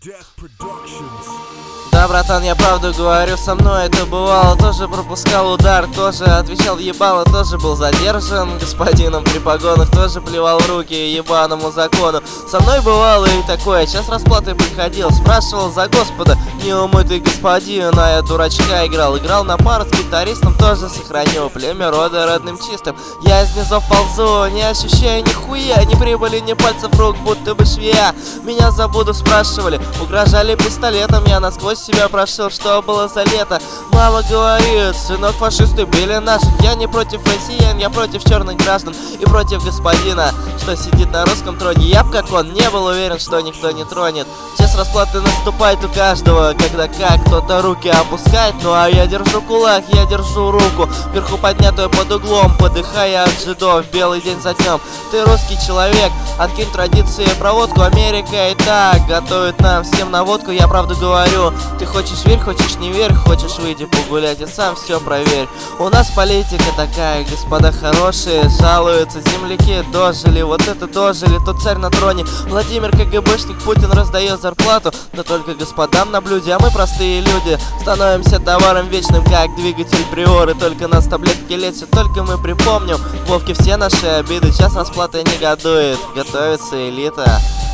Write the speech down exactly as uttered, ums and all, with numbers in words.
Да, братан, я правду говорю, со мной это бывало. Тоже пропускал удар, тоже отвечал ебало, тоже был задержан господином при погонах, тоже плевал в руки ебаному закону. Со мной бывало и такое, час расплаты приходил, спрашивал за Господа, неумытый господин, а я дурачка играл. Играл на пару с гитаристом, тоже сохранил племя рода родным чистым. Я из низов ползу, не ощущая нихуя, ни прибыли, ни пальцев рук, будто бы швея. Меня за Буду спрашивали, угрожали пистолетом, я насквозь себя прошил, что было за лето. Мама говорит, сынок, фашисты били наших. Я не против россиян, я против черных граждан и против господина, что сидит на русском троне. Я б, как он, не был уверен, что никто не тронет. Час расплаты наступает у каждого, когда как кто-то руки опускает. Ну а я держу кулак, я держу руку вверху поднятую под углом, подыхая от жидов белый день за днем. Ты русский человек, откинь традиции и проводку. Америка и так готовит нам всем наводку. Я правду говорю, ты хочешь верь, хочешь не верь, хочешь выйди погулять и сам все проверь. У нас политика такая, господа хорошие, жалуются земляки, дожили, вот это дожили, тот царь на троне. Владимир КГБшник, Путин раздает зарплату, да только господам на блюде, а мы простые люди становимся товаром вечным, как двигатель приоры. Только нас таблетки лечат, только мы припомним Вовке все наши обиды. Час расплаты негодует, готовится элита.